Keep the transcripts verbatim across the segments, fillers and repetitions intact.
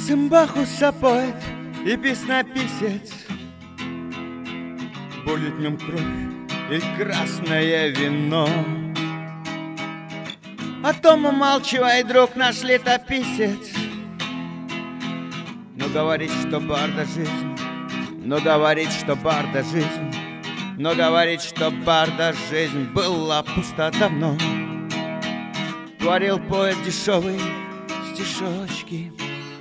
Симбахуса поэт и песнописец, будет в нем кровь и красное вино. О том умалчивай, друг наш летописец, но говорит, что барда жизнь, но говорит, что барда жизнь, но говорит, что барда жизнь была пуста давно. Творил поэт дешевые стишочки,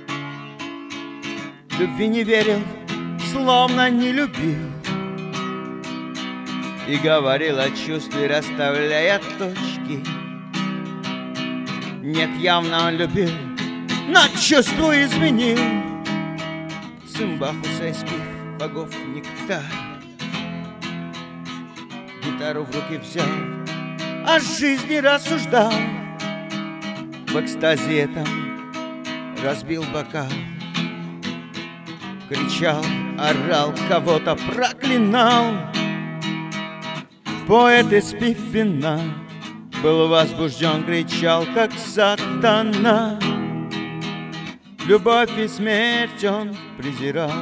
любви не верил, словно не любил, и говорил о чувстве, расставляя точки. Нет, явно он любил, но чувство изменил. Симбахуса испив богов нектар, гитару в руки взял, о жизни рассуждал. В экстазе этом разбил бокал, кричал, орал, кого-то проклинал. Поэт испив вина был возбужден, кричал, как сатана. Любовь и смерть он презирал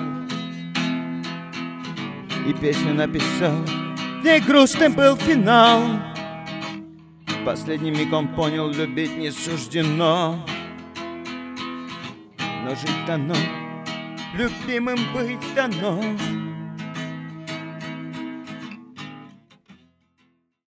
и песню написал, где грустным был финал. В последний миг он понял, любить не суждено, но жить дано, любимым быть дано.